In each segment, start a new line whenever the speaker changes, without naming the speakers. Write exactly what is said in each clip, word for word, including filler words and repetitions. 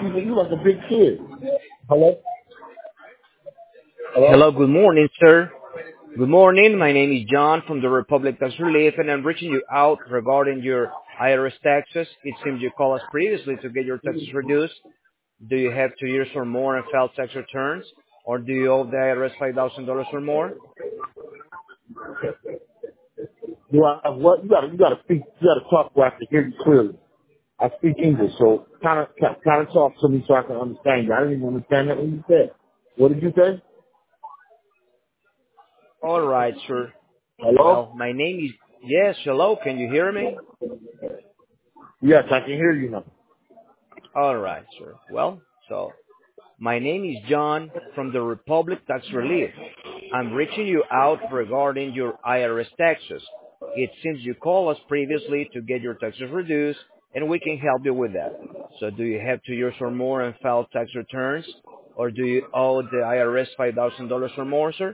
You, you like a big kid. Hello? Hello?
Hello, good morning, sir. Good morning. My name is John from the Republic Tax Relief, and I'm reaching you out regarding your I R S taxes. It seems you called us previously to get your taxes reduced. Do you have two years or more and filed tax returns, or do you owe the I R S five thousand dollars or more?
Do I have what? You gotta, you gotta speak, you gotta talk where I can hear you clearly. I speak English, so kind of, kind of talk to me so I can understand you. I didn't even understand that when you said. What did you say?
All right, sir.
Hello?
Well, my name is... Yes, hello. Can you hear me?
Yes, I can hear you now.
All right, sir. Well, so my name is John from the Republic Tax Relief. I'm reaching you out regarding your I R S taxes. It seems you called us previously to get your taxes reduced, and we can help you with that. So do you have two years or more and file tax returns, or do you owe the I R S five thousand dollars or more, sir?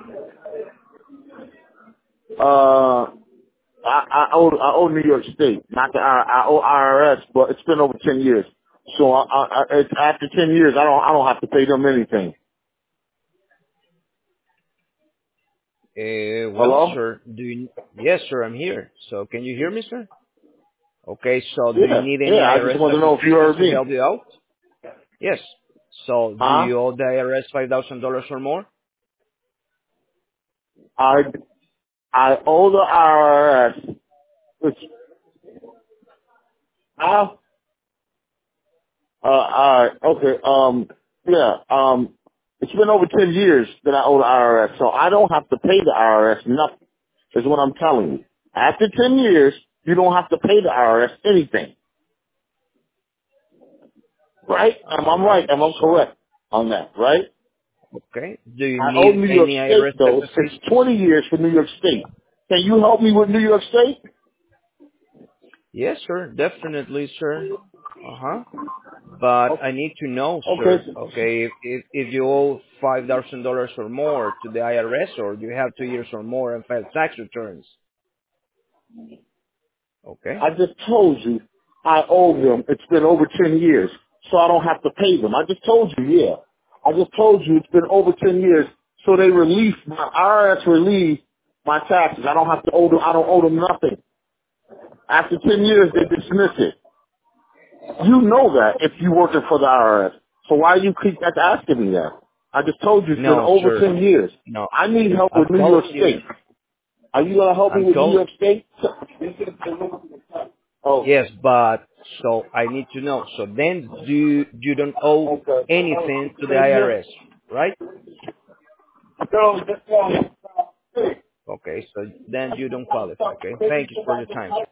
Uh, I, I owe, I owe New York State, not the I, I owe I R S, but it's been over ten years. So I, I, I, it's after ten years, I don't, I don't have to pay them anything.
Uh, well,
Hello?
sir, do you... Yes, sir, I'm here. So can you hear me, sir? Okay, so do you
Yeah,
need any
yeah. I just
I R S
want to
tax
know if you
assistance
heard
to
me.
help you out? Yes. So do
Huh?
you owe the I R S five thousand dollars or more?
I, I owe the I R S. Which, uh, uh, alright, okay, um, yeah, um, it's been over ten years that I owe the I R S, so I don't have to pay the I R S nothing, is what I'm telling you. After ten years, you don't have to pay the I R S anything. Right? Am
All
I right?
right.
Am I
So,
correct on that, right?
okay. Do you
I owe
need
New York
any
State,
I R S tax
though. It's
assistance?
twenty years for New York State. Can you help me with New York State?
Yes, sir. Definitely, sir. Uh-huh. But
Okay.
I need to know,
Okay.
sir, okay, if, if, if you owe five thousand dollars or more to the I R S, or you have two years or more and file tax returns. Okay?
I just told you I owe them. It's been over ten years, so I don't have to pay them. I just told you, yeah. I just told you it's been over ten years, so they released my I R S released my taxes. I don't have to owe them. I don't owe them nothing. After ten years, they dismiss it. You know that if you're working for the I R S. So why you keep that asking me that? I just told you it's been
No,
over
sir.
ten years.
No.
I need help
I'm
with New York
calling you.
State. Are you gonna help me
I'm
with New
calling.
York State? Oh,
Yes, but so I need to know. So then you you don't owe
okay.
anything to the
Say it again.
I R S, right?
No, that's wrong.
Okay, so then you don't qualify. Okay, thank you for your time, sir.